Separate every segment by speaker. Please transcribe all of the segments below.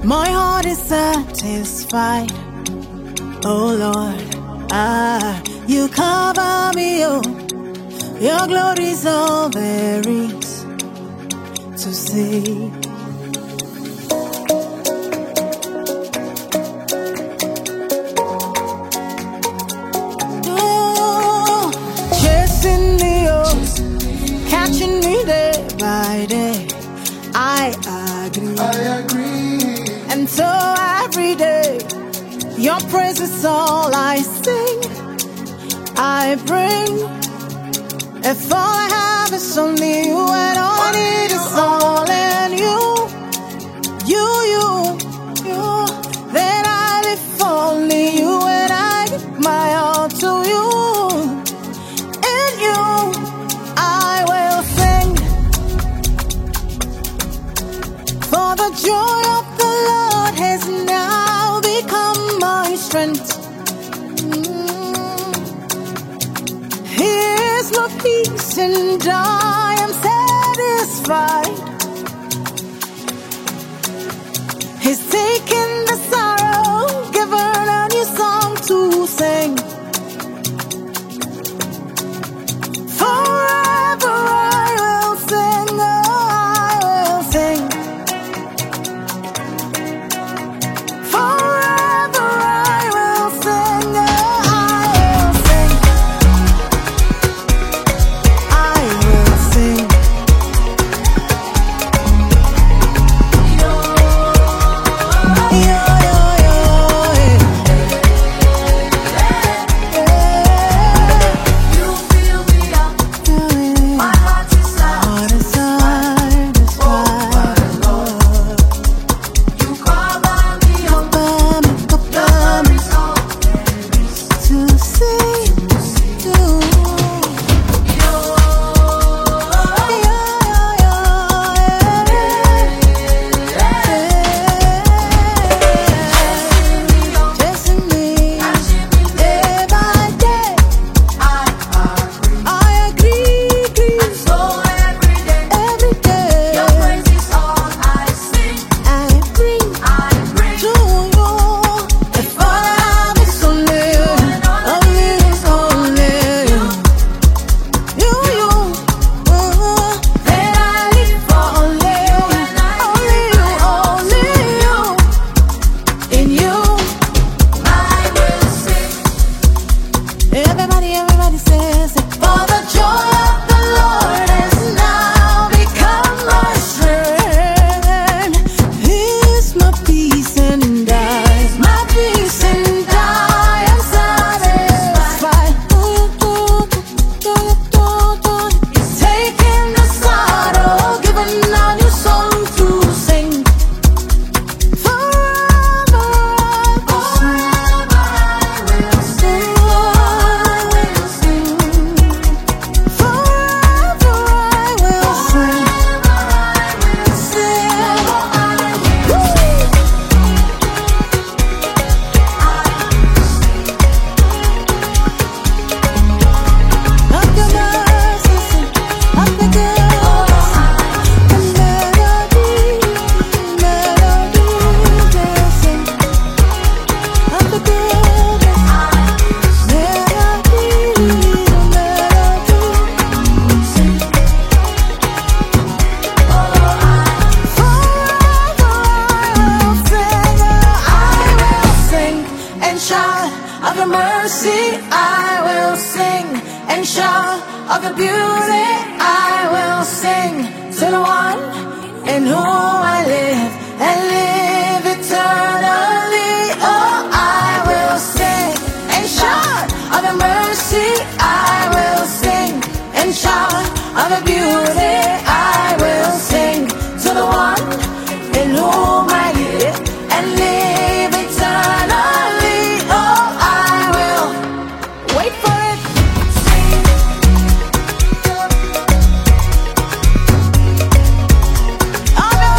Speaker 1: My heart is satisfied. Oh Lord, you cover me, oh. Your glory's all there is to see. Oh, chasing me, oh, catching me day by day. I agree. And so every day, your praise is all I sing, I bring. If all I have is only you, and all I need is all in you, then I live for only you, and I give my all to you. In you, I will sing, for the joy of the Lord has now become my strength. My peace, and I am satisfied. He's taken the sorrow, given a new song to sing. Forever I will sing, oh, I will sing. Forever I will sing, oh, of your mercy, I will sing and shout of your beauty. I will sing to the one in whom I live and live eternally. Oh, I will sing and shout of your mercy. I will sing and shout of your beauty. I will sing to the one in whom I live and live eternally. Oh, I will wait for it. Of your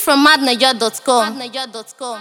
Speaker 2: from madnaja.com.